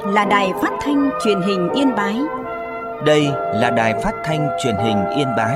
là Đài Phát thanh Truyền hình Yên Bái. Đây là Đài Phát thanh Truyền hình Yên Bái.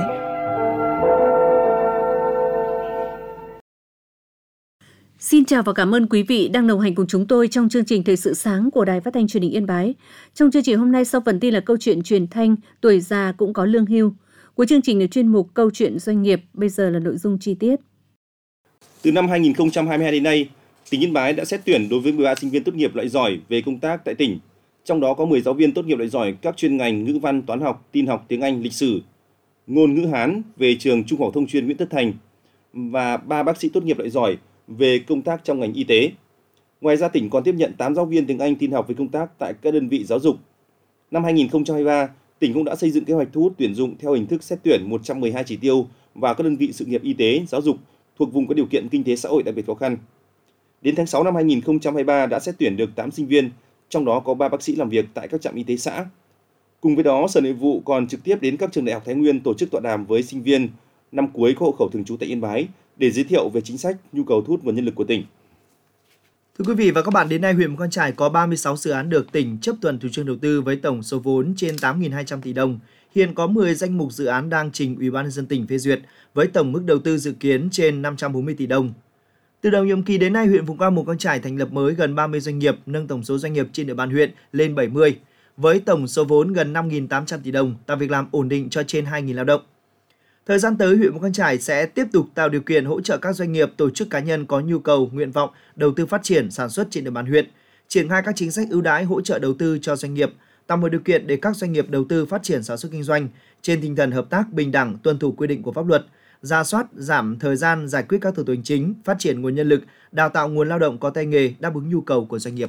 Xin chào và cảm ơn quý vị đang đồng hành cùng chúng tôi trong chương trình Thời sự sáng của Đài Phát thanh Truyền hình Yên Bái. Trong chương trình hôm nay, sau phần tin là câu chuyện truyền thanh tuổi già cũng có lương hưu. Cuối chương trình là chuyên mục câu chuyện doanh nghiệp, bây giờ là nội dung chi tiết. Từ năm 2022 đến nay, tỉnh Yên Bái đã xét tuyển đối với 13 sinh viên tốt nghiệp loại giỏi về công tác tại tỉnh. Trong đó có 10 giáo viên tốt nghiệp loại giỏi các chuyên ngành ngữ văn, toán học, tin học, tiếng Anh, lịch sử, ngôn ngữ Hán về trường Trung học phổ thông chuyên Nguyễn Tất Thành và 3 bác sĩ tốt nghiệp loại giỏi về công tác trong ngành y tế. Ngoài ra, tỉnh còn tiếp nhận 8 giáo viên tiếng Anh tin học về công tác tại các đơn vị giáo dục. Năm 2023, tỉnh cũng đã xây dựng kế hoạch thu hút tuyển dụng theo hình thức xét tuyển 112 chỉ tiêu vào các đơn vị sự nghiệp y tế, giáo dục thuộc vùng có điều kiện kinh tế xã hội đặc biệt khó khăn. Đến tháng 6 năm 2023 đã xét tuyển được 8 sinh viên, trong đó có 3 bác sĩ làm việc tại các trạm y tế xã. Cùng với đó, Sở Nội vụ còn trực tiếp đến các trường đại học Thái Nguyên tổ chức tọa đàm với sinh viên năm cuối có hộ khẩu thường trú tại Yên Bái để giới thiệu về chính sách, nhu cầu thu hút nguồn nhân lực của tỉnh. Thưa quý vị và các bạn, đến nay huyện Mù Căng Chải có 36 dự án được tỉnh chấp thuận chủ trương đầu tư với tổng số vốn trên 8.200 tỷ đồng. Hiện có 10 danh mục dự án đang trình Ủy ban nhân dân tỉnh phê duyệt với tổng mức đầu tư dự kiến trên 540 tỷ đồng. Từ đầu nhiệm kỳ đến nay, huyện vùng cao Mù Căng Chải thành lập mới gần 30 doanh nghiệp, nâng tổng số doanh nghiệp trên địa bàn huyện lên 70, với tổng số vốn gần 5.800 tỷ đồng, tạo việc làm ổn định cho trên 2.000 lao động. Thời gian tới, huyện Mù Căng Chải sẽ tiếp tục tạo điều kiện hỗ trợ các doanh nghiệp, tổ chức cá nhân có nhu cầu, nguyện vọng đầu tư phát triển sản xuất trên địa bàn huyện, triển khai các chính sách ưu đãi hỗ trợ đầu tư cho doanh nghiệp, tạo mọi điều kiện để các doanh nghiệp đầu tư phát triển sản xuất kinh doanh trên tinh thần hợp tác bình đẳng, tuân thủ quy định của pháp luật, rà soát, giảm thời gian giải quyết các thủ tục hành chính, phát triển nguồn nhân lực, đào tạo nguồn lao động có tay nghề đáp ứng nhu cầu của doanh nghiệp.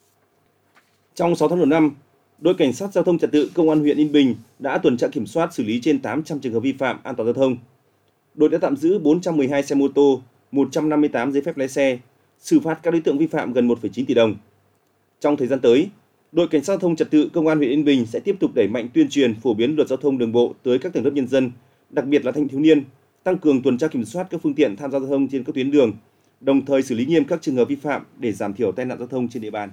Trong 6 tháng đầu năm, đội cảnh sát giao thông trật tự công an huyện Yên Bình đã tuần tra kiểm soát xử lý trên 800 trường hợp vi phạm an toàn giao thông. Đội đã tạm giữ 412 xe mô tô, 158 giấy phép lái xe, xử phạt các đối tượng vi phạm gần 1,9 tỷ đồng. Trong thời gian tới, đội cảnh sát giao thông trật tự công an huyện Yên Bình sẽ tiếp tục đẩy mạnh tuyên truyền phổ biến luật giao thông đường bộ tới các tầng lớp nhân dân, đặc biệt là thanh thiếu niên, tăng cường tuần tra kiểm soát các phương tiện tham gia giao thông trên các tuyến đường, đồng thời xử lý nghiêm các trường hợp vi phạm để giảm thiểu tai nạn giao thông trên địa bàn.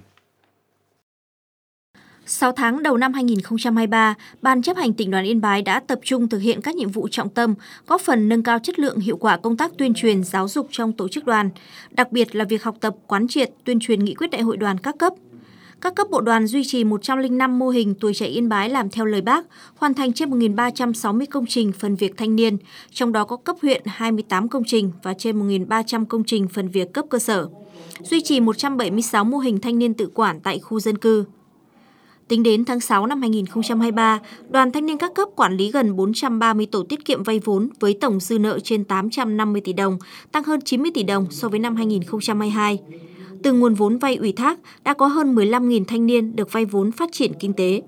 6 tháng đầu năm 2023, Ban chấp hành Tỉnh đoàn Yên Bái đã tập trung thực hiện các nhiệm vụ trọng tâm, góp phần nâng cao chất lượng hiệu quả công tác tuyên truyền giáo dục trong tổ chức đoàn, đặc biệt là việc học tập, quán triệt, tuyên truyền nghị quyết đại hội đoàn các cấp. Các cấp bộ đoàn duy trì 105 mô hình tuổi trẻ Yên Bái làm theo lời Bác, hoàn thành trên 1.360 công trình phần việc thanh niên, trong đó có cấp huyện 28 công trình và trên 1.300 công trình phần việc cấp cơ sở. Duy trì 176 mô hình thanh niên tự quản tại khu dân cư. Tính đến tháng 6 năm 2023, Đoàn Thanh niên các cấp quản lý gần 430 tổ tiết kiệm vay vốn với tổng dư nợ trên 850 tỷ đồng, tăng hơn 90 tỷ đồng so với năm 2022. Từ nguồn vốn vay ủy thác, đã có hơn 15.000 thanh niên được vay vốn phát triển kinh tế.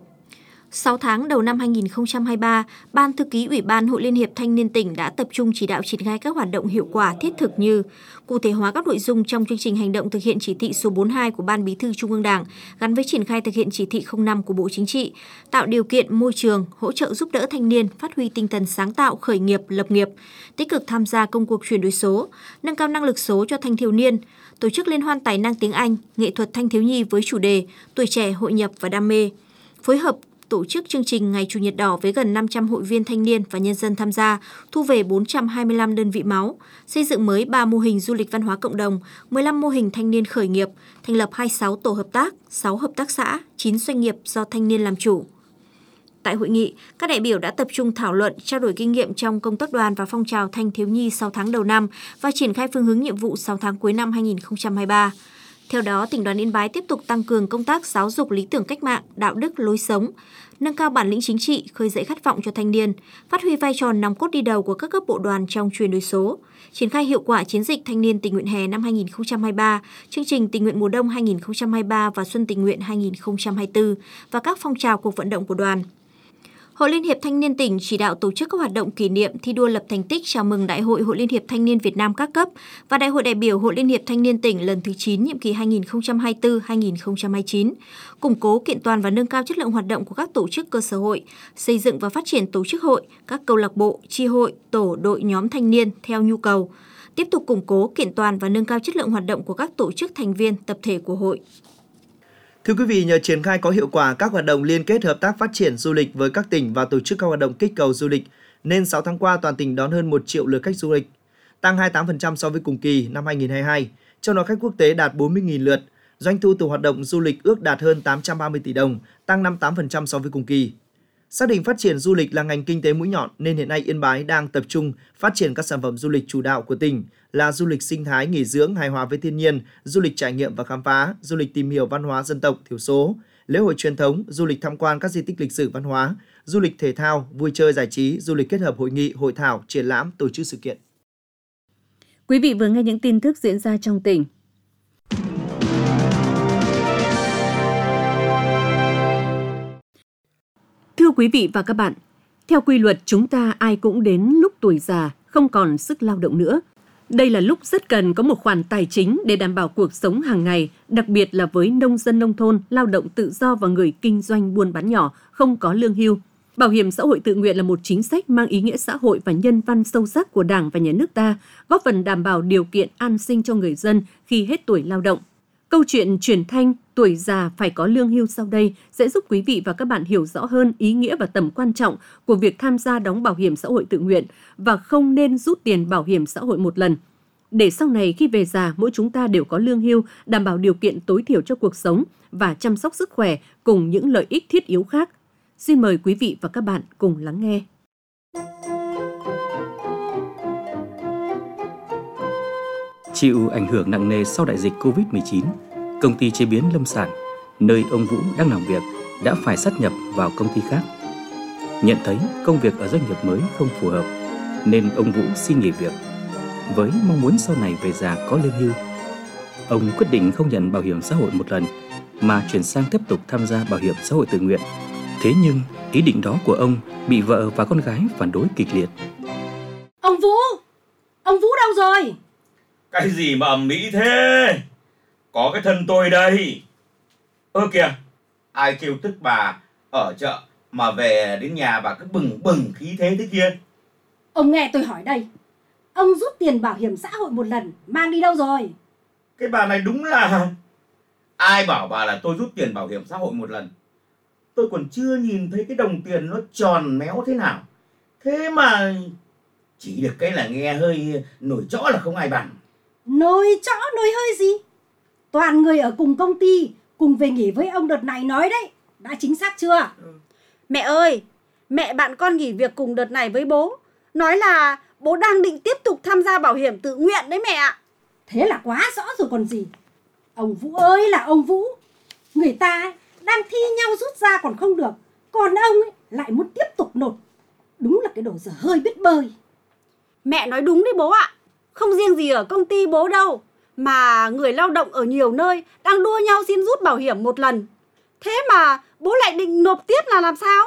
6 tháng đầu năm 2023, Ban Thư ký Ủy ban Hội Liên hiệp Thanh niên tỉnh đã tập trung chỉ đạo triển khai các hoạt động hiệu quả thiết thực như cụ thể hóa các nội dung trong chương trình hành động thực hiện chỉ thị số 42 của Ban Bí thư Trung ương Đảng gắn với triển khai thực hiện chỉ thị 05 của Bộ Chính trị, tạo điều kiện môi trường, hỗ trợ giúp đỡ thanh niên phát huy tinh thần sáng tạo, khởi nghiệp, lập nghiệp, tích cực tham gia công cuộc chuyển đổi số, nâng cao năng lực số cho thanh thiếu niên, tổ chức liên hoan tài năng tiếng Anh, nghệ thuật thanh thiếu nhi với chủ đề Tuổi trẻ hội nhập và đam mê, phối hợp tổ chức chương trình Ngày Chủ nhật đỏ với gần 500 hội viên thanh niên và nhân dân tham gia, thu về 425 đơn vị máu, xây dựng mới 3 mô hình du lịch văn hóa cộng đồng, 15 mô hình thanh niên khởi nghiệp, thành lập 26 tổ hợp tác, 6 hợp tác xã, 9 doanh nghiệp do thanh niên làm chủ. Tại hội nghị, các đại biểu đã tập trung thảo luận, trao đổi kinh nghiệm trong công tác đoàn và phong trào thanh thiếu nhi 6 tháng đầu năm và triển khai phương hướng nhiệm vụ 6 tháng cuối năm 2023. Theo đó, tỉnh đoàn Yên Bái tiếp tục tăng cường công tác giáo dục lý tưởng cách mạng, đạo đức, lối sống, nâng cao bản lĩnh chính trị, khơi dậy khát vọng cho thanh niên, phát huy vai trò nòng cốt đi đầu của các cấp bộ đoàn trong chuyển đổi số, triển khai hiệu quả chiến dịch thanh niên tình nguyện hè năm 2023, chương trình tình nguyện mùa đông 2023 và xuân tình nguyện 2024 và các phong trào cuộc vận động của đoàn. Hội Liên hiệp Thanh niên tỉnh chỉ đạo tổ chức các hoạt động kỷ niệm, thi đua lập thành tích chào mừng Đại hội Hội Liên hiệp Thanh niên Việt Nam các cấp và Đại hội đại biểu Hội Liên hiệp Thanh niên tỉnh lần thứ 9 nhiệm kỳ 2024-2029, củng cố kiện toàn và nâng cao chất lượng hoạt động của các tổ chức cơ sở hội, xây dựng và phát triển tổ chức hội, các câu lạc bộ, chi hội, tổ, đội, nhóm thanh niên theo nhu cầu, tiếp tục củng cố kiện toàn và nâng cao chất lượng hoạt động của các tổ chức thành viên, tập thể của hội. Thưa quý vị, nhờ triển khai có hiệu quả các hoạt động liên kết hợp tác phát triển du lịch với các tỉnh và tổ chức các hoạt động kích cầu du lịch, nên 6 tháng qua toàn tỉnh đón hơn 1 triệu lượt khách du lịch, tăng 28% so với cùng kỳ năm 2022. Trong đó khách quốc tế đạt 40.000 lượt, doanh thu từ hoạt động du lịch ước đạt hơn 830 tỷ đồng, tăng 58% so với cùng kỳ. Xác định phát triển du lịch là ngành kinh tế mũi nhọn nên hiện nay Yên Bái đang tập trung phát triển các sản phẩm du lịch chủ đạo của tỉnh là du lịch sinh thái nghỉ dưỡng hài hòa với thiên nhiên, du lịch trải nghiệm và khám phá, du lịch tìm hiểu văn hóa dân tộc thiểu số, lễ hội truyền thống, du lịch tham quan các di tích lịch sử văn hóa, du lịch thể thao, vui chơi giải trí, du lịch kết hợp hội nghị, hội thảo, triển lãm, tổ chức sự kiện. Quý vị vừa nghe những tin tức diễn ra trong tỉnh. Thưa quý vị và các bạn, theo quy luật chúng ta ai cũng đến lúc tuổi già, không còn sức lao động nữa. Đây là lúc rất cần có một khoản tài chính để đảm bảo cuộc sống hàng ngày, đặc biệt là với nông dân nông thôn, lao động tự do và người kinh doanh buôn bán nhỏ, không có lương hưu. Bảo hiểm xã hội tự nguyện là một chính sách mang ý nghĩa xã hội và nhân văn sâu sắc của Đảng và Nhà nước ta, góp phần đảm bảo điều kiện an sinh cho người dân khi hết tuổi lao động. Câu chuyện truyền thanh tuổi già phải có lương hưu sau đây sẽ giúp quý vị và các bạn hiểu rõ hơn ý nghĩa và tầm quan trọng của việc tham gia đóng bảo hiểm xã hội tự nguyện và không nên rút tiền bảo hiểm xã hội một lần. Để sau này khi về già, mỗi chúng ta đều có lương hưu, đảm bảo điều kiện tối thiểu cho cuộc sống và chăm sóc sức khỏe cùng những lợi ích thiết yếu khác. Xin mời quý vị và các bạn cùng lắng nghe. Chịu ảnh hưởng nặng nề sau đại dịch Covid-19, công ty chế biến lâm sản, nơi ông Vũ đang làm việc, đã phải sát nhập vào công ty khác. Nhận thấy công việc ở doanh nghiệp mới không phù hợp, nên ông Vũ xin nghỉ việc. Với mong muốn sau này về già có lương hưu, ông quyết định không nhận bảo hiểm xã hội một lần, mà chuyển sang tiếp tục tham gia bảo hiểm xã hội tự nguyện. Thế nhưng, ý định đó của ông bị vợ và con gái phản đối kịch liệt. Ông Vũ đâu rồi? Cái gì mà ầm ĩ thế? Có cái thân tôi đây. Ơ kìa, ai kêu tức bà ở chợ mà về đến nhà bà cứ bừng bừng khí thế kia. Ông nghe tôi hỏi đây. Ông rút tiền bảo hiểm xã hội một lần mang đi đâu rồi? Cái bà này đúng là... Ai bảo bà là tôi rút tiền bảo hiểm xã hội một lần? Tôi còn chưa nhìn thấy cái đồng tiền nó tròn méo thế nào. Thế mà chỉ được cái là nghe hơi nổi trõ là không ai bằng. Nổi trõ nổi hơi gì? Toàn người ở cùng công ty cùng về nghỉ với ông đợt này nói đấy. Đã chính xác chưa? Mẹ ơi, mẹ bạn con nghỉ việc cùng đợt này với bố. Nói là bố đang định tiếp tục tham gia bảo hiểm tự nguyện đấy mẹ ạ. Thế là quá rõ rồi còn gì. Ông Vũ ơi là ông Vũ. Người ta đang thi nhau rút ra còn không được, còn ông ấy lại muốn tiếp tục nộp. Đúng là cái đồ dở hơi biết bơi. Mẹ nói đúng đấy bố ạ. Không riêng gì ở công ty bố đâu, mà người lao động ở nhiều nơi đang đua nhau xin rút bảo hiểm một lần. Thế mà bố lại định nộp tiếp là làm sao?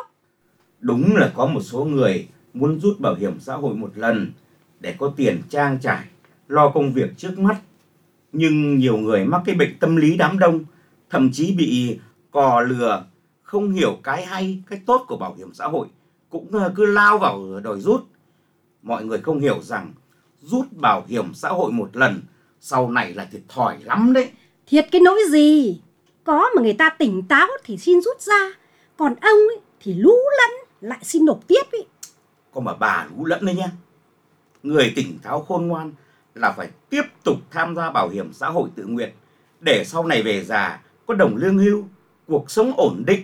Đúng là có một số người muốn rút bảo hiểm xã hội một lần để có tiền trang trải, lo công việc trước mắt. Nhưng nhiều người mắc cái bệnh tâm lý đám đông, thậm chí bị cò lừa, không hiểu cái hay, cái tốt của bảo hiểm xã hội, cũng cứ lao vào đòi rút. Mọi người không hiểu rằng rút bảo hiểm xã hội một lần sau này là thiệt thòi lắm đấy. Thiệt cái nỗi gì? Có mà người ta tỉnh táo thì xin rút ra, còn ông ấy thì lú lẫn lại xin nộp tiếp ấy. Có mà bà lú lẫn đấy nhá. Người tỉnh táo khôn ngoan là phải tiếp tục tham gia bảo hiểm xã hội tự nguyện để sau này về già có đồng lương hưu, cuộc sống ổn định.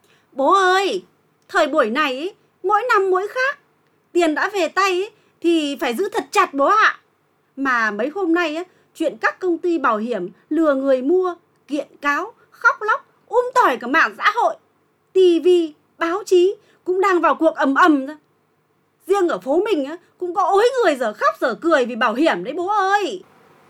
Bố ơi, thời buổi này ấy, mỗi năm mỗi khác. Tiền đã về tay ấy, thì phải giữ thật chặt bố ạ. Mà mấy hôm nay ấy, chuyện các công ty bảo hiểm lừa người mua, kiện cáo, khóc lóc, tỏi cả mạng xã hội. TV, báo chí cũng đang vào cuộc ầm ầm ra. Riêng ở phố mình ấy, cũng có ối người giờ khóc giờ cười vì bảo hiểm đấy bố ơi.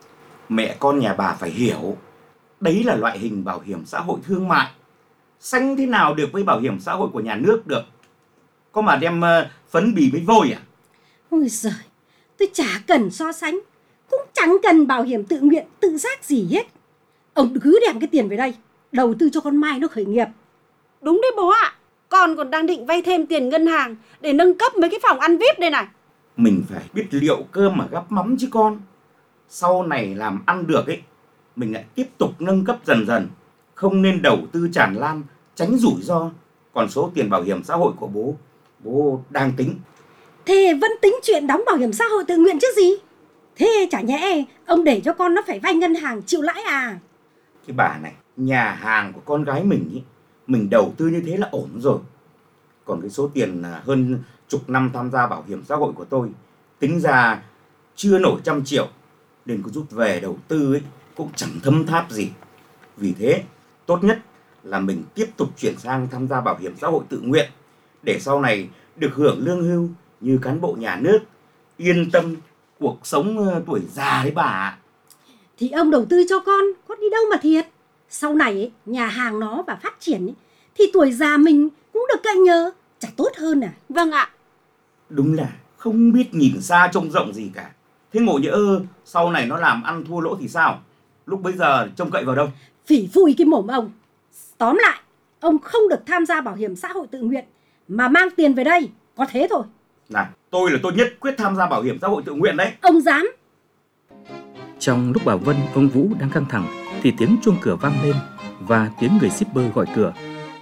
Mẹ con nhà bà phải hiểu, đấy là loại hình bảo hiểm xã hội thương mại. Sánh thế nào được với bảo hiểm xã hội của nhà nước được? Có mà đem phấn bì với vôi à? Ôi giời, tôi chả cần so sánh, cũng chẳng cần bảo hiểm tự nguyện, tự giác gì hết. Ông cứ đem cái tiền về đây, đầu tư cho con Mai nó khởi nghiệp. Đúng đấy bố ạ, con còn đang định vay thêm tiền ngân hàng để nâng cấp mấy cái phòng ăn VIP đây này. Mình phải biết liệu cơm mà gắp mắm chứ con. Sau này làm ăn được ấy, mình lại tiếp tục nâng cấp dần dần. không nên đầu tư tràn lan, tránh rủi ro. Còn số tiền bảo hiểm xã hội của bố đang tính. Thế vẫn tính chuyện đóng bảo hiểm xã hội tự nguyện chứ gì? Thế chả nhẽ ông để cho con nó phải vay ngân hàng chịu lãi à? Cái bà này, nhà hàng của con gái mình ý, mình đầu tư như thế là ổn rồi. Còn cái số tiền hơn chục năm tham gia bảo hiểm xã hội của tôi, tính ra chưa nổi 100 triệu, nên có rút về đầu tư ấy cũng chẳng thấm tháp gì. Vì thế, tốt nhất là mình tiếp tục chuyển sang tham gia bảo hiểm xã hội tự nguyện, để sau này được hưởng lương hưu như cán bộ nhà nước, yên tâm cuộc sống tuổi già đấy bà ạ. Thì ông đầu tư cho con, có đi đâu mà thiệt. Sau này ấy, nhà hàng nó và phát triển ấy, thì tuổi già mình cũng được cậy nhờ, chả tốt hơn à? Vâng ạ. Đúng là không biết nhìn xa trông rộng gì cả. Thế ngộ nhỡ sau này nó làm ăn thua lỗ thì sao? Lúc bấy giờ trông cậy vào đâu? Phỉ phui cái mồm ông. Tóm lại, ông không được tham gia bảo hiểm xã hội tự nguyện mà mang tiền về đây, có thế thôi. Này, tôi là tôi nhất quyết tham gia bảo hiểm xã hội tự nguyện đấy. Ông dám? Trong lúc bà Vân, ông Vũ đang căng thẳng thì tiếng chuông cửa vang lên và tiếng người shipper gọi cửa.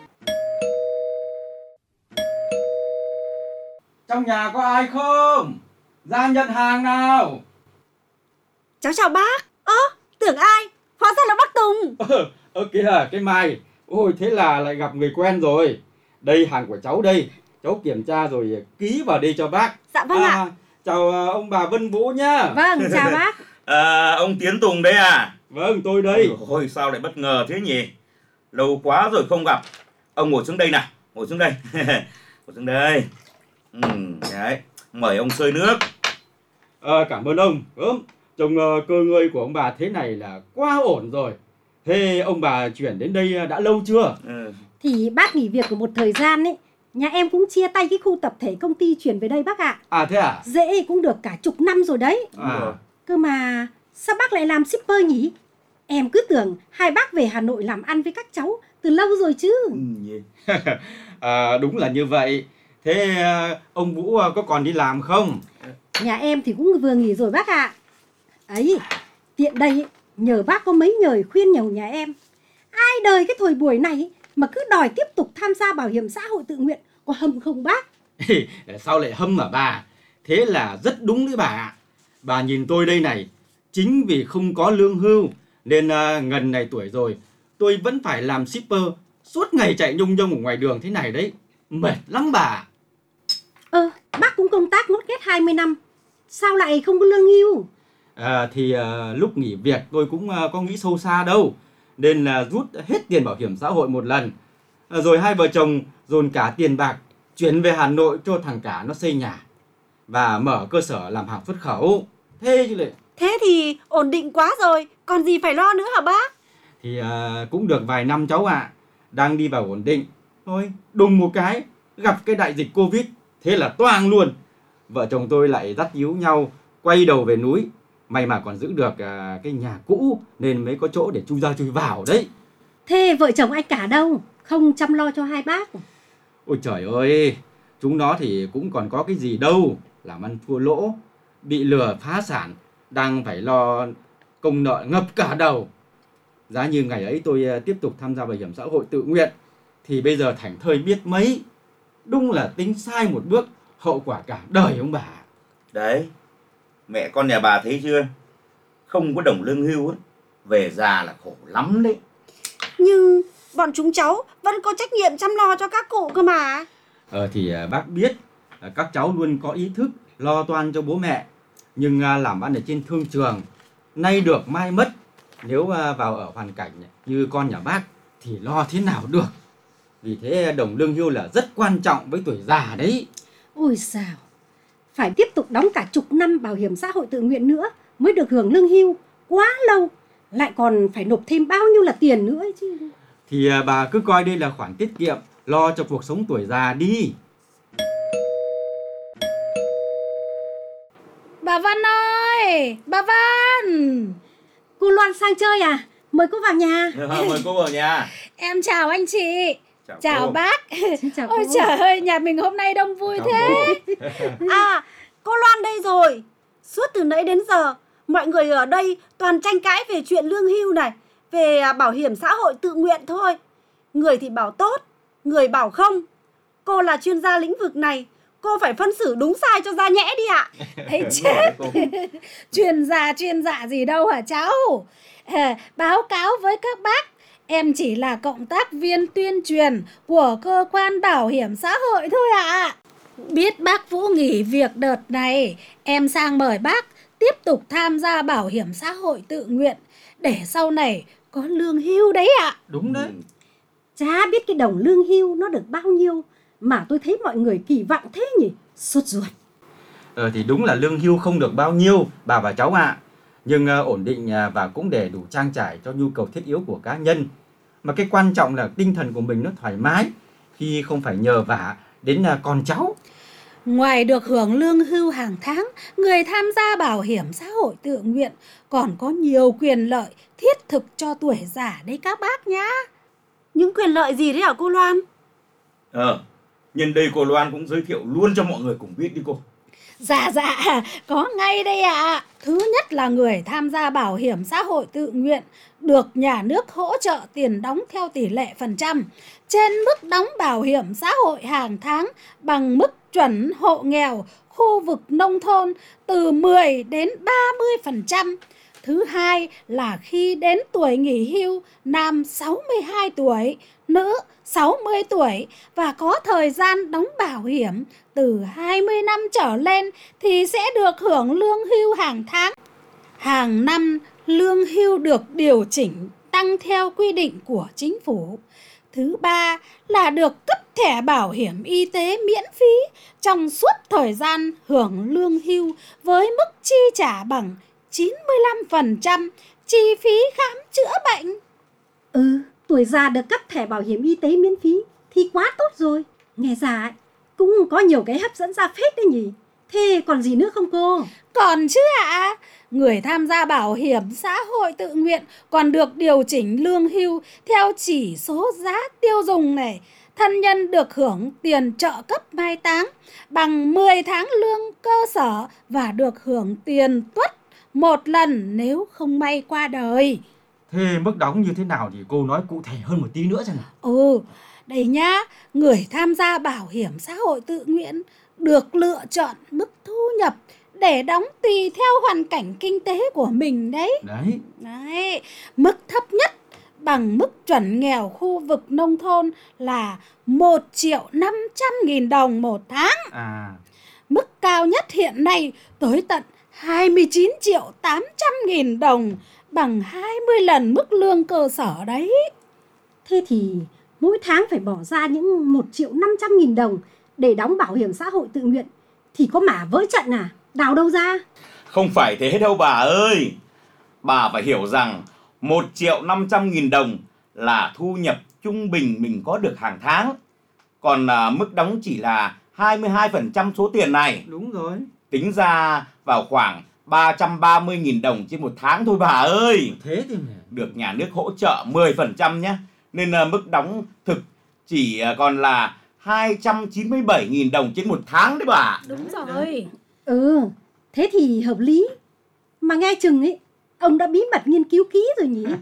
Trong nhà có ai không? Ra nhận hàng nào. Cháu chào bác. Tưởng ai? Hóa ra là bác Tùng. Kìa, cái Mai. Ôi, thế là lại gặp người quen rồi. Đây hàng của cháu đây. Cháu kiểm tra rồi ký vào đây cho bác. Dạ vâng ạ. Chào ông bà Vân Vũ nhá. Vâng, chào bác. Ông Tiến Tùng đấy à? Vâng, tôi đây. Ôi, sao lại bất ngờ thế nhỉ? Lâu quá rồi không gặp. Ông ngồi xuống đây nào. Ngồi xuống đây. Ngồi xuống đây. Đấy. Mời ông xơi nước. Cảm ơn ông. Trông cơ ngơi của ông bà thế này là quá ổn rồi. Thế ông bà chuyển đến đây đã lâu chưa? Thì bác nghỉ việc của một thời gian ấy, nhà em cũng chia tay cái khu tập thể công ty chuyển về đây bác ạ. À thế à? Dễ cũng được cả chục năm rồi đấy. Cơ mà sao bác lại làm shipper nhỉ? Em cứ tưởng hai bác về Hà Nội làm ăn với các cháu từ lâu rồi chứ. Đúng là như vậy. Thế ông Vũ có còn đi làm không? Nhà em thì cũng vừa nghỉ rồi bác ạ. Ấy, tiện đây nhờ bác có mấy lời khuyên nhủ nhà em. Ai đời cái thời buổi này mà cứ đòi tiếp tục tham gia bảo hiểm xã hội tự nguyện, có hâm không bác? Sao lại hâm hả bà? Thế là rất đúng đấy bà ạ. Bà nhìn tôi đây này, chính vì không có lương hưu nên ngần này tuổi rồi tôi vẫn phải làm shipper, suốt ngày chạy nhung nhông ở ngoài đường thế này đấy. Mệt lắm bà. Bác cũng công tác ngót nghét 20 năm, sao lại không có lương hưu? Lúc nghỉ việc tôi cũng có nghĩ sâu xa đâu, nên là rút hết tiền bảo hiểm xã hội một lần. Rồi hai vợ chồng dồn cả tiền bạc chuyển về Hà Nội cho thằng cả nó xây nhà và mở cơ sở làm hàng xuất khẩu. Thế chứ lại. Thế thì ổn định quá rồi, còn gì phải lo nữa hả bác? Thì cũng được vài năm cháu ạ. Đang đi vào ổn định. Thôi, đùng một cái, gặp cái đại dịch Covid, thế là toang luôn. Vợ chồng tôi lại dắt díu nhau, quay đầu về núi. May mà còn giữ được cái nhà cũ nên mới có chỗ để chui ra chui vào đấy. Thế vợ chồng anh cả đâu? Không chăm lo cho hai bác? Ôi trời ơi, chúng nó thì cũng còn có cái gì đâu. Làm ăn thua lỗ, bị lừa phá sản, đang phải lo công nợ ngập cả đầu. Giá như ngày ấy tôi tiếp tục tham gia bảo hiểm xã hội tự nguyện thì bây giờ thảnh thơi biết mấy. Đúng là tính sai một bước, hậu quả cả đời ông bà. Đấy, mẹ con nhà bà thấy chưa? Không có đồng lương hưu ấy, về già là khổ lắm đấy. Nhưng bọn chúng cháu vẫn có trách nhiệm chăm lo cho các cụ cơ mà. Thì bác biết các cháu luôn có ý thức lo toan cho bố mẹ, nhưng làm ăn ở trên thương trường nay được mai mất. Nếu vào ở hoàn cảnh như con nhà bác thì lo thế nào được. Vì thế đồng lương hưu là rất quan trọng với tuổi già đấy. Ôi sao, phải tiếp tục đóng cả chục năm bảo hiểm xã hội tự nguyện nữa mới được hưởng lương hưu, quá lâu. Lại còn phải nộp thêm bao nhiêu là tiền nữa ấy chứ. Thì bà cứ coi đây là khoản tiết kiệm, lo cho cuộc sống tuổi già đi. Bà Vân ơi, bà Vân. Cô Loan sang chơi à? Mời cô vào nhà. Mời cô vào nhà. Em chào anh chị. Chào bác. Chào ôi cô. Trời ơi, nhà mình hôm nay đông vui thế. Cô Loan đây rồi. Suốt từ nãy đến giờ mọi người ở đây toàn tranh cãi về chuyện lương hưu này. về bảo hiểm xã hội tự nguyện thôi. Người thì bảo tốt, người bảo không. Cô là chuyên gia lĩnh vực này, cô phải phân xử đúng sai cho ra nhẽ đi ạ. Ấy chết. Chuyên gia gì đâu hả cháu? Báo cáo với các bác, em chỉ là cộng tác viên tuyên truyền của cơ quan bảo hiểm xã hội thôi ạ. Biết bác Vũ nghỉ việc đợt này, em sang mời bác tiếp tục tham gia bảo hiểm xã hội tự nguyện để sau này có lương hưu đấy ạ. Đúng đấy. Chả biết cái đồng lương hưu nó được bao nhiêu mà tôi thấy mọi người kỳ vọng thế nhỉ, sốt ruột. Thì đúng là lương hưu không được bao nhiêu bà và cháu ạ. Nhưng ổn định và cũng để đủ trang trải cho nhu cầu thiết yếu của cá nhân. Mà cái quan trọng là tinh thần của mình nó thoải mái khi không phải nhờ vả đến con cháu. Ngoài được hưởng lương hưu hàng tháng, người tham gia bảo hiểm xã hội tự nguyện còn có nhiều quyền lợi thiết thực cho tuổi già đấy các bác nhá. Những quyền lợi gì đấy hả cô Loan? Nhân đây cô Loan cũng giới thiệu luôn cho mọi người cùng biết đi cô. Dạ, có ngay đây ạ. Thứ nhất là người tham gia bảo hiểm xã hội tự nguyện được nhà nước hỗ trợ tiền đóng theo tỷ lệ phần trăm trên mức đóng bảo hiểm xã hội hàng tháng bằng mức chuẩn hộ nghèo khu vực nông thôn từ 10 đến 30%. Thứ hai là khi đến tuổi nghỉ hưu, nam 62 tuổi, nữ 60 tuổi và có thời gian đóng bảo hiểm từ 20 năm trở lên thì sẽ được hưởng lương hưu hàng tháng. Hàng năm, lương hưu được điều chỉnh tăng theo quy định của chính phủ. Thứ ba là được cấp thẻ bảo hiểm y tế miễn phí trong suốt thời gian hưởng lương hưu với mức chi trả bằng 95% chi phí khám chữa bệnh. Tuổi già được cấp thẻ bảo hiểm y tế miễn phí thì quá tốt rồi. Nghe ra cũng có nhiều cái hấp dẫn ra phết đấy nhỉ. Thế còn gì nữa không cô? Còn chứ ạ. Người tham gia bảo hiểm xã hội tự nguyện còn được điều chỉnh lương hưu theo chỉ số giá tiêu dùng này. Thân nhân được hưởng tiền trợ cấp mai táng bằng 10 tháng lương cơ sở và được hưởng tiền tuất một lần nếu không may qua đời. Thế mức đóng như thế nào thì cô nói cụ thể hơn một tí nữa xem nào. Đây nhá, người tham gia bảo hiểm xã hội tự nguyện được lựa chọn mức thu nhập để đóng tùy theo hoàn cảnh kinh tế của mình đấy. Đấy, mức thấp nhất bằng mức chuẩn nghèo khu vực nông thôn là 1.500.000 đồng một tháng. Mức cao nhất hiện nay tới tận 29.800.000 đồng, bằng 20 lần mức lương cơ sở đấy. Thế thì mỗi tháng phải bỏ ra những 1.500.000 đồng để đóng bảo hiểm xã hội tự nguyện thì có mả vỡ trận à? Đào đâu ra? Không phải thế đâu bà ơi. Bà phải hiểu rằng 1.500.000 đồng là thu nhập trung bình mình có được hàng tháng. Còn mức đóng chỉ là 22% số tiền này. Đúng rồi. Tính ra vào khoảng 330.000 đồng trên một tháng thôi bà ơi. Thế thì được nhà nước hỗ trợ 10% nhé. Nên mức đóng thực chỉ còn là 297.000 đồng trên một tháng đấy bà. Đúng rồi. Thế thì hợp lý. Mà nghe chừng ấy, ông đã bí mật nghiên cứu kỹ rồi nhỉ?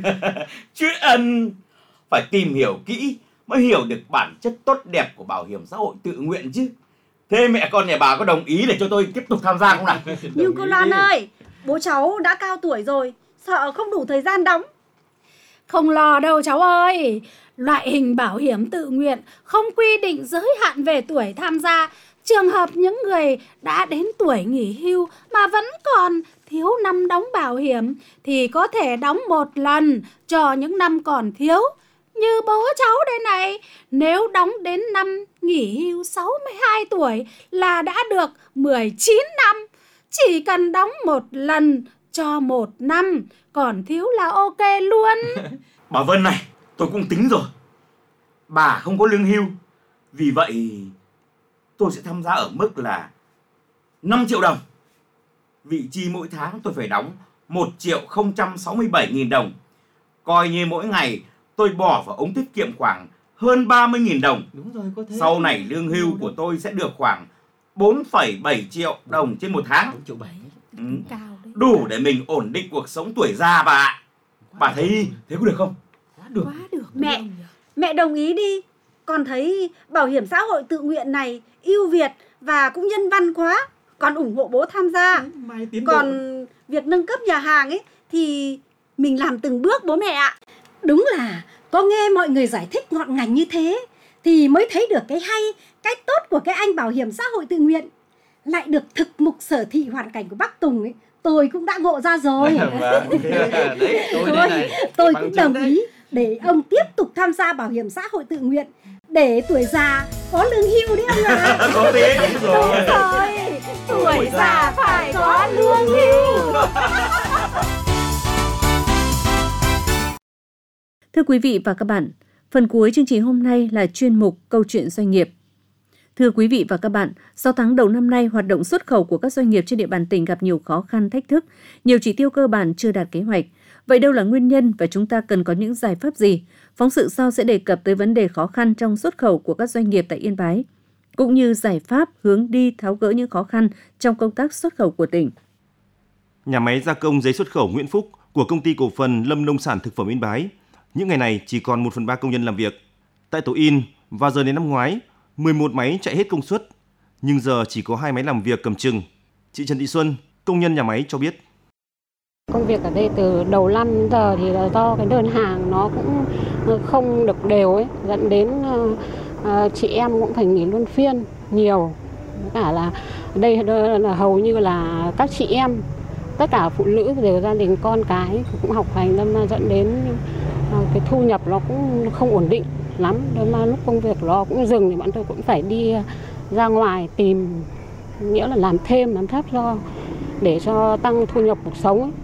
Chuyện phải tìm hiểu kỹ mới hiểu được bản chất tốt đẹp của bảo hiểm xã hội tự nguyện chứ. Thế mẹ con nhà bà có đồng ý để cho tôi tiếp tục tham gia không nào? Nhưng cô Loan ơi, bố cháu đã cao tuổi rồi, sợ không đủ thời gian đóng. Không lo đâu cháu ơi. Loại hình bảo hiểm tự nguyện không quy định giới hạn về tuổi tham gia. Trường hợp những người đã đến tuổi nghỉ hưu mà vẫn còn thiếu năm đóng bảo hiểm thì có thể đóng một lần cho những năm còn thiếu. Như bố cháu đây này, nếu đóng đến năm nghỉ hưu 62 tuổi là đã được 19 năm. Chỉ cần đóng một lần cho một năm, còn thiếu là ok luôn. Bà Vân này, tôi cũng tính rồi. Bà không có lương hưu, vì vậy tôi sẽ tham gia ở mức là 5 triệu đồng. Vị chi mỗi tháng tôi phải đóng 1.067.000 đồng. Coi như mỗi ngày tôi bỏ vào ống tiết kiệm khoảng hơn 30.000 đồng. Đúng rồi, có thế. Sau này lương hưu của tôi sẽ được khoảng 4,7 triệu đồng trên một tháng. 4,7 triệu. Đủ để mình ổn định cuộc sống tuổi già bà ạ. Bà thấy thế có được không? Quá được. Mẹ đồng ý đi. Con thấy bảo hiểm xã hội tự nguyện này ưu việt và cũng nhân văn quá. Con ủng hộ bố tham gia. Còn việc nâng cấp nhà hàng ấy thì mình làm từng bước bố mẹ ạ. Đúng là có nghe mọi người giải thích ngọn ngành như thế thì mới thấy được cái hay, cái tốt của cái anh bảo hiểm xã hội tự nguyện. Lại được thực mục sở thị hoàn cảnh của bác Tùng ấy, tôi cũng đã ngộ ra rồi. Tôi cũng đồng ý để ông tiếp tục tham gia bảo hiểm xã hội tự nguyện để tuổi già có lương hưu đấy ông ạ. Đúng rồi, tuổi già phải có lương hưu. Thưa quý vị và các bạn, phần cuối chương trình hôm nay là chuyên mục Câu chuyện doanh nghiệp. Thưa quý vị và các bạn, 6 tháng đầu năm nay, hoạt động xuất khẩu của các doanh nghiệp trên địa bàn tỉnh gặp nhiều khó khăn, thách thức, nhiều chỉ tiêu cơ bản chưa đạt kế hoạch. Vậy đâu là nguyên nhân và chúng ta cần có những giải pháp gì? Phóng sự sau sẽ đề cập tới vấn đề khó khăn trong xuất khẩu của các doanh nghiệp tại Yên Bái, cũng như giải pháp hướng đi tháo gỡ những khó khăn trong công tác xuất khẩu của tỉnh. Nhà máy gia công giấy xuất khẩu Nguyễn Phúc của Công ty Cổ phần Lâm Nông sản Thực phẩm Yên Bái những ngày này chỉ còn 1/3 công nhân làm việc. Tại tổ in, vào giờ đến năm ngoái, 11 máy chạy hết công suất, nhưng giờ chỉ có 2 máy làm việc cầm chừng. Chị Trần Thị Xuân, công nhân nhà máy cho biết. Công việc ở đây từ đầu năm đến giờ thì là do cái đơn hàng nó cũng không được đều ấy, dẫn đến chị em cũng phải nghỉ luân phiên nhiều. Cả là đây là hầu như là các chị em, tất cả phụ nữ đều gia đình con cái cũng học hành, nên mà dẫn đến cái thu nhập nó cũng không ổn định lắm. Nên mà lúc công việc nó cũng dừng thì bọn tôi cũng phải đi ra ngoài tìm, nghĩa là làm thêm, làm thấp để cho tăng thu nhập cuộc sống ấy.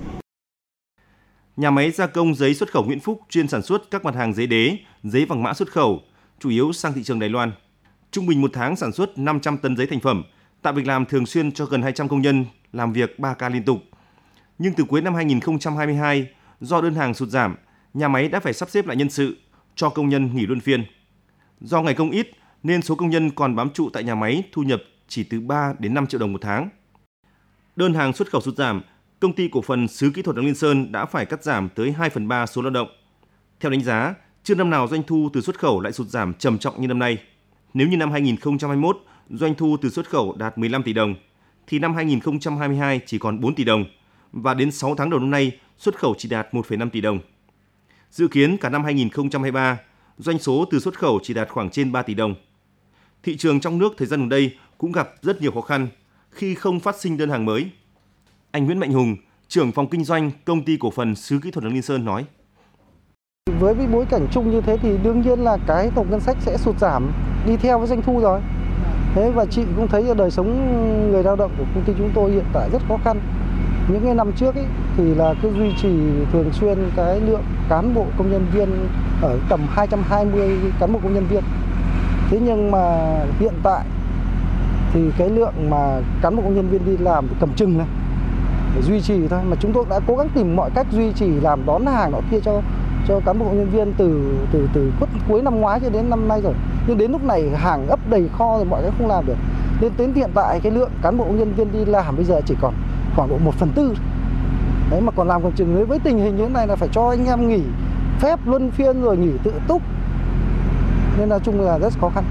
Nhà máy gia công giấy xuất khẩu Nguyễn Phúc chuyên sản xuất các mặt hàng giấy đế, giấy vàng mã xuất khẩu, chủ yếu sang thị trường Đài Loan. Trung bình một tháng sản xuất 500 tấn giấy thành phẩm, tạo việc làm thường xuyên cho gần 200 công nhân làm việc 3 ca liên tục. Nhưng từ cuối năm 2022, do đơn hàng sụt giảm, nhà máy đã phải sắp xếp lại nhân sự, cho công nhân nghỉ luân phiên. Do ngày công ít nên số công nhân còn bám trụ tại nhà máy thu nhập chỉ từ 3 đến 5 triệu đồng một tháng. Đơn hàng xuất khẩu sụt giảm, Công ty Cổ phần Sứ Kỹ thuật Đường Liên Sơn đã phải cắt giảm tới 2/3 số lao động. Theo đánh giá, chưa năm nào doanh thu từ xuất khẩu lại sụt giảm trầm trọng như năm nay. Nếu như năm 2021, doanh thu từ xuất khẩu đạt 15 tỷ đồng, thì năm 2022 chỉ còn 4 tỷ đồng, và đến 6 tháng đầu năm nay, xuất khẩu chỉ đạt 1,5 tỷ đồng. Dự kiến cả năm 2023, doanh số từ xuất khẩu chỉ đạt khoảng trên 3 tỷ đồng. Thị trường trong nước thời gian gần đây cũng gặp rất nhiều khó khăn khi không phát sinh đơn hàng mới. Anh Nguyễn Mạnh Hùng, trưởng phòng kinh doanh Công ty Cổ phần Sứ Kỹ thuật Đường Liên Sơn nói. Với cái bối cảnh chung như thế thì đương nhiên là cái tổng ngân sách sẽ sụt giảm đi theo với doanh thu rồi. Thế và chị cũng thấy đời sống người lao động của công ty chúng tôi hiện tại rất khó khăn. Những cái năm trước ấy, thì là cứ duy trì thường xuyên cái lượng cán bộ công nhân viên ở tầm 220 cán bộ công nhân viên. Thế nhưng mà hiện tại thì cái lượng mà cán bộ công nhân viên đi làm cầm chừng này để duy trì thôi, mà chúng tôi đã cố gắng tìm mọi cách duy trì làm đón hàng nọ kia cho cán bộ công nhân viên từ cuối năm ngoái cho đến năm nay rồi. Nhưng đến lúc này hàng ấp đầy kho rồi mọi cái không làm được. Nên đến hiện tại cái lượng cán bộ công nhân viên đi làm bây giờ chỉ còn khoảng độ 1/4. Đấy mà còn làm cầm chừng, với tình hình như thế này là phải cho anh em nghỉ phép luân phiên rồi nghỉ tự túc. Nên là chung là rất khó khăn.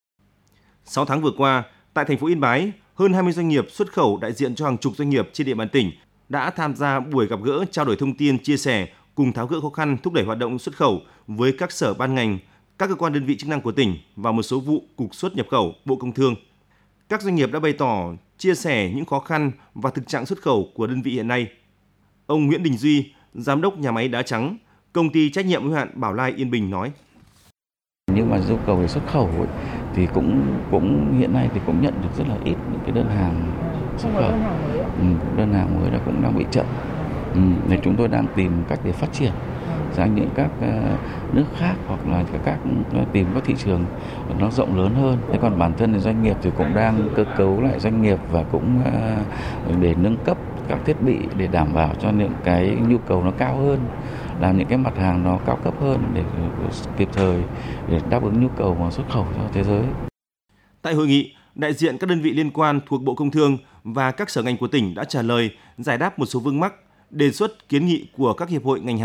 6 tháng vừa qua, tại thành phố Yên Bái, hơn 20 doanh nghiệp xuất khẩu đại diện cho hàng chục doanh nghiệp trên địa bàn tỉnh đã tham gia buổi gặp gỡ, trao đổi thông tin, chia sẻ cùng tháo gỡ khó khăn, thúc đẩy hoạt động xuất khẩu với các sở ban ngành, các cơ quan đơn vị chức năng của tỉnh và một số vụ Cục xuất nhập khẩu, Bộ Công Thương. Các doanh nghiệp đã bày tỏ, chia sẻ những khó khăn và thực trạng xuất khẩu của đơn vị hiện nay. Ông Nguyễn Đình Duy, giám đốc nhà máy đá trắng, công ty trách nhiệm hữu hạn Bảo Lai Yên Bình nói: Nhưng mà nhu cầu về xuất khẩu ấy, thì cũng hiện nay thì cũng nhận được rất là ít những cái đơn hàng xuất khẩu. Đơn hàng mới là cũng đang bị chậm. Nên chúng tôi đang tìm cách để phát triển sang những các nước khác, hoặc là các tìm các thị trường nó rộng lớn hơn. Thế còn bản thân thì doanh nghiệp thì cũng đang cơ cấu lại doanh nghiệp và cũng để nâng cấp các thiết bị để đảm bảo cho những cái nhu cầu nó cao hơn, làm những cái mặt hàng nó cao cấp hơn để kịp thời để đáp ứng nhu cầu mà xuất khẩu cho thế giới. Tại hội nghị, đại diện các đơn vị liên quan thuộc Bộ Công Thương và các sở ngành của tỉnh đã trả lời, giải đáp một số vướng mắc, đề xuất kiến nghị của các hiệp hội ngành hàng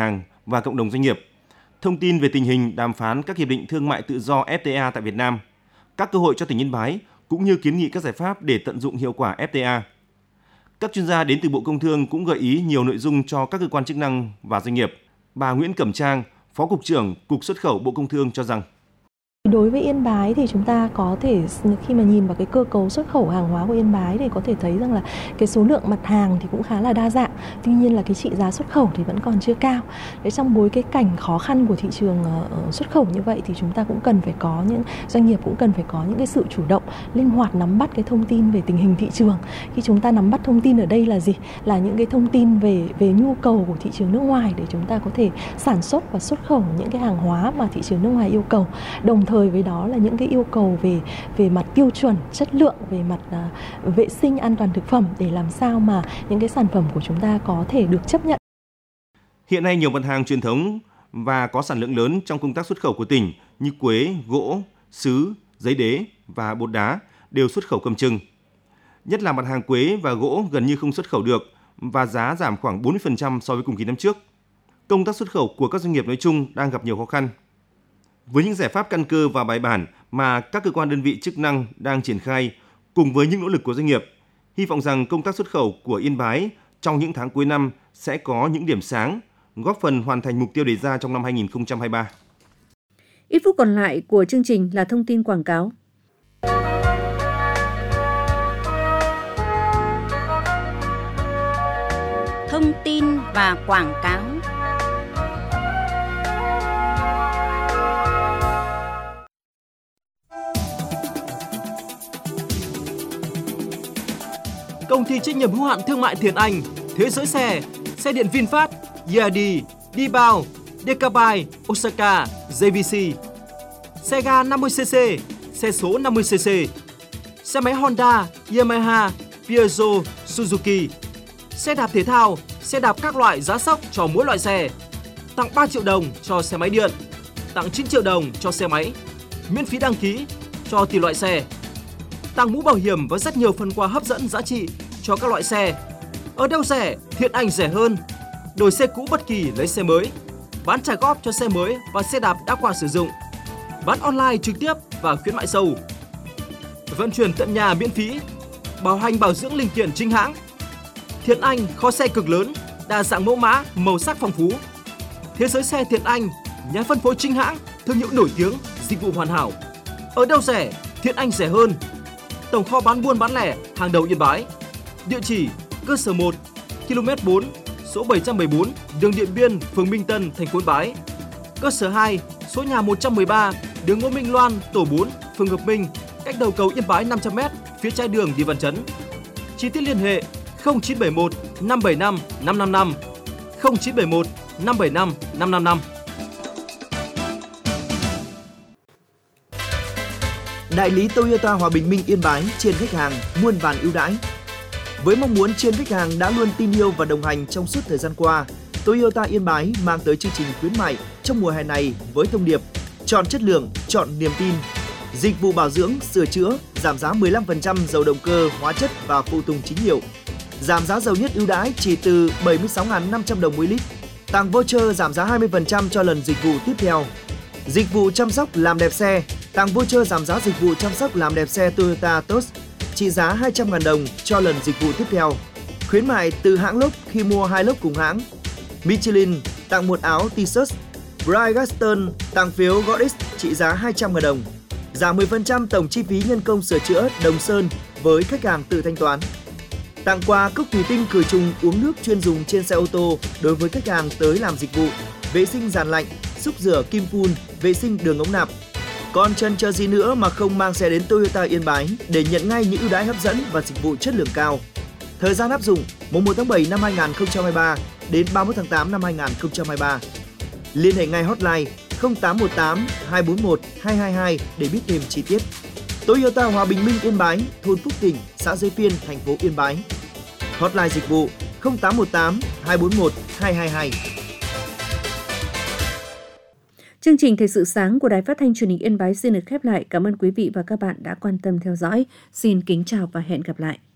và cộng đồng doanh nghiệp, thông tin về tình hình đàm phán các hiệp định thương mại tự do FTA tại Việt Nam, các cơ hội cho tỉnh Yên Bái cũng như kiến nghị các giải pháp để tận dụng hiệu quả FTA. Các chuyên gia đến từ Bộ Công Thương cũng gợi ý nhiều nội dung cho các cơ quan chức năng và doanh nghiệp. Bà Nguyễn Cẩm Trang, Phó Cục trưởng Cục Xuất khẩu Bộ Công Thương cho rằng đối với Yên Bái thì chúng ta có thể khi mà nhìn vào cái cơ cấu xuất khẩu hàng hóa của Yên Bái thì có thể thấy rằng là cái số lượng mặt hàng thì cũng khá là đa dạng. Tuy nhiên là cái trị giá xuất khẩu thì vẫn còn chưa cao. Để trong bối cái cảnh khó khăn của thị trường xuất khẩu như vậy thì chúng ta cũng cần phải có những doanh nghiệp cũng cần phải có những cái sự chủ động, linh hoạt nắm bắt cái thông tin về tình hình thị trường. Khi chúng ta nắm bắt thông tin ở đây là gì? Là những cái thông tin về nhu cầu của thị trường nước ngoài để chúng ta có thể sản xuất và xuất khẩu những cái hàng hóa mà thị trường nước ngoài yêu cầu. Đồng thời với đó là những cái yêu cầu về mặt tiêu chuẩn, chất lượng, về mặt vệ sinh an toàn thực phẩm để làm sao mà những cái sản phẩm của chúng ta có thể được chấp nhận. Hiện nay nhiều mặt hàng truyền thống và có sản lượng lớn trong công tác xuất khẩu của tỉnh như quế, gỗ, sứ, giấy đế và bột đá đều xuất khẩu cầm chừng. Nhất là mặt hàng quế và gỗ gần như không xuất khẩu được và giá giảm khoảng 40% so với cùng kỳ năm trước. Công tác xuất khẩu của các doanh nghiệp nói chung đang gặp nhiều khó khăn. Với những giải pháp căn cơ và bài bản mà các cơ quan đơn vị chức năng đang triển khai cùng với những nỗ lực của doanh nghiệp, hy vọng rằng công tác xuất khẩu của Yên Bái trong những tháng cuối năm sẽ có những điểm sáng, góp phần hoàn thành mục tiêu đề ra trong năm 2023. Ít phút còn lại của chương trình là thông tin quảng cáo. Thông tin và quảng cáo. Công ty trách nhiệm hữu hạn thương mại Thiện Anh, Thế Giới Xe, Xe điện VinFast, YD, Dibao, Decabai, Osaka, JVC, xe ga 50cc, xe số 50cc, xe máy Honda, Yamaha, Peugeot, Suzuki, xe đạp thể thao, xe đạp các loại giá sốc cho mỗi loại xe, tặng 3 triệu đồng cho xe máy điện, tặng 9 triệu đồng cho xe máy, miễn phí đăng ký cho tùy loại xe, tặng mũ bảo hiểm và rất nhiều phần quà hấp dẫn giá trị cho các loại xe. Ở đâu rẻ, Thiện Anh rẻ hơn. Đổi xe cũ bất kỳ lấy xe mới, bán trả góp cho xe mới và xe đạp đã qua sử dụng, bán online trực tiếp và khuyến mại sâu, vận chuyển tận nhà miễn phí, bảo hành bảo dưỡng linh kiện chính hãng. Thiện Anh kho xe cực lớn, đa dạng mẫu mã, màu sắc phong phú. Thế Giới Xe Thiện Anh, nhà phân phối chính hãng, thương hiệu nổi tiếng, dịch vụ hoàn hảo. Ở đâu rẻ, Thiện Anh rẻ hơn. Tổng kho bán buôn bán lẻ hàng đầu Yên Bái. Địa chỉ: cơ sở 1, km 4, số 714, đường Điện Biên, phường Minh Tân, thành phố Yên Bái. Cơ sở 2, số nhà 113, đường Ngô Minh Loan, tổ 4, phường Hợp Minh, cách đầu cầu Yên Bái 500m, phía trái đường đi Văn Chấn. Chi tiết liên hệ 0971 575 555, 0971 575 555. Đại lý Toyota Hòa Bình Minh Yên Bái trên khách hàng muôn vàn ưu đãi. Với mong muốn trên khách hàng đã luôn tin yêu và đồng hành trong suốt thời gian qua, Toyota Yên Bái mang tới chương trình khuyến mại trong mùa hè này với thông điệp chọn chất lượng, chọn niềm tin. Dịch vụ bảo dưỡng, sửa chữa, giảm giá 15% dầu động cơ, hóa chất và phụ tùng chính hiệu. Giảm giá dầu nhất ưu đãi chỉ từ 76.500 đồng mỗi lít. Tặng voucher giảm giá 20% cho lần dịch vụ tiếp theo. Dịch vụ chăm sóc làm đẹp xe, tặng voucher giảm giá dịch vụ chăm sóc làm đẹp xe Toyota Tos trị giá 200.000 đồng cho lần dịch vụ tiếp theo. Khuyến mại từ hãng lốp khi mua 2 lốp cùng hãng. Michelin tặng một áo t-shirt. Bridgestone tặng phiếu Godis trị giá 200.000 đồng. Giảm 10% tổng chi phí nhân công sửa chữa Đồng Sơn với khách hàng tự thanh toán. Tặng quà cốc thủy tinh khử trùng uống nước chuyên dùng trên xe ô tô đối với khách hàng tới làm dịch vụ vệ sinh giàn lạnh, xúc rửa kim phun, vệ sinh đường ống nạp. Còn chần chờ gì nữa mà không mang xe đến Toyota Yên Bái để nhận ngay những ưu đãi hấp dẫn và dịch vụ chất lượng cao. Thời gian áp dụng mùng 1 tháng 7 năm 2023 đến 31 tháng 8 năm 2023. Liên hệ ngay hotline 0818 241 222 để biết thêm chi tiết. Toyota Hòa Bình Minh Yên Bái, thôn Phúc Thịnh, xã Giới Phiên, thành phố Yên Bái. Hotline dịch vụ 0818 241 222. Chương trình Thời sự sáng của Đài Phát thanh Truyền hình Yên Bái xin được khép lại. Cảm ơn quý vị và các bạn đã quan tâm theo dõi. Xin kính chào và hẹn gặp lại.